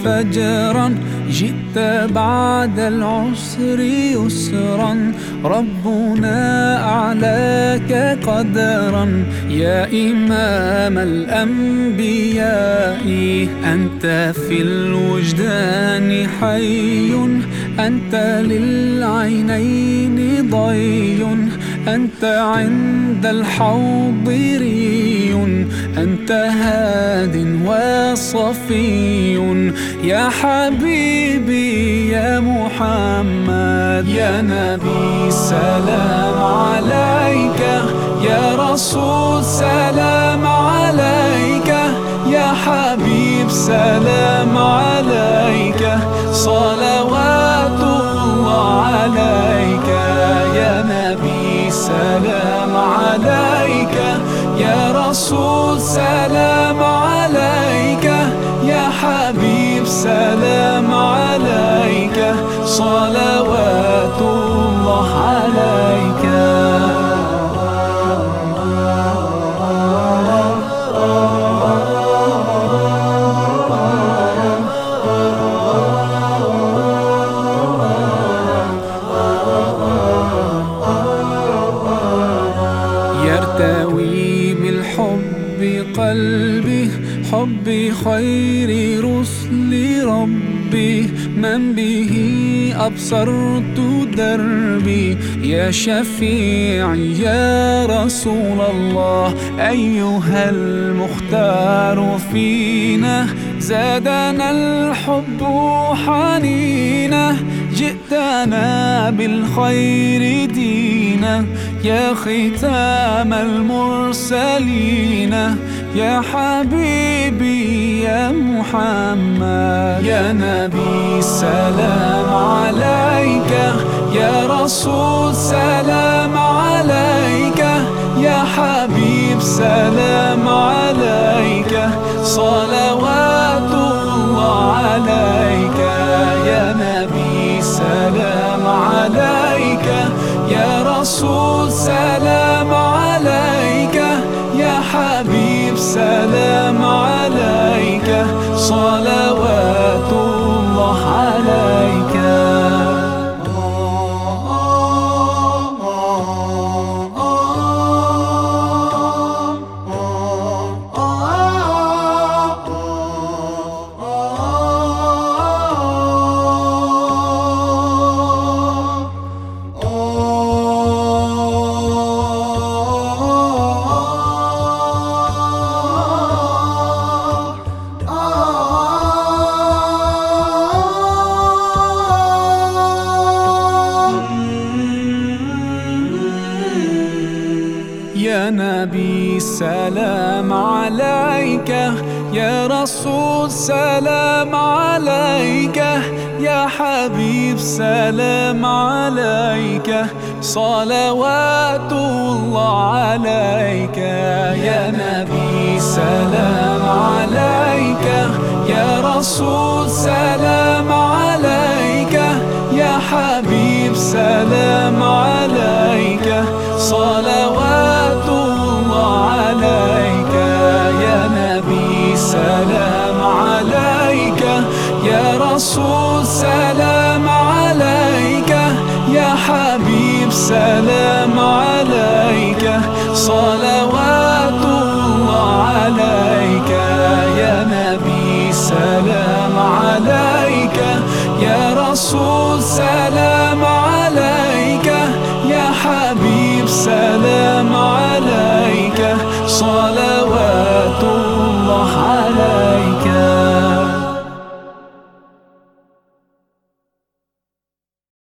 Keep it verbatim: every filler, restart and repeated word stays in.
فجرا، جئت بعد العسر يسرا، ربنا أعلاك قدرا. يا إمام الأنبياء أنت في الوجدان حي، أنت للعينين ضي، أنت عند الحوض ري، أنت هاد وصفي. يا حبيبي يا محمد، يا نبي سلام عليك، يا رسول سلام عليك، يا حبيب سلام عليك، صلوات الله عليك. يا نبي سلام عليك، يا رسول سلام عليك، يا حبيب سلام عليك، صلوات الله عليك. يرتوي بالحب قلبي، حب خير رسل ربي، من به أبصرت دربي. يا شفيعي يا رسول الله، أيها المختار فينا، زادنا الحب حنينا، جئتنا بالخير دينا، يا ختام المرسلين، يا حبيبي يا محمد. يا نبي سلام عليك، يا رسول سلام عليك، يا حبيب سلام عليك، صلوات الله عليك. يا نبي سلام عليك، يا رسول سلام عليك، يا حبيب سلام عليك، صلوات الله عليك. يا نبي سلام عليك، يا رسول سلام عليك، يا حبيب سلام عليك، صلوات الله عليك. يا نبي سلام عليك، يا رسول سلام عليك، يا حبيب سلام عليك، صلوات الله عليك. يا نبي سلام عليك، يا رسول سلام عليك، يا حبيب سلام عليك، صلوات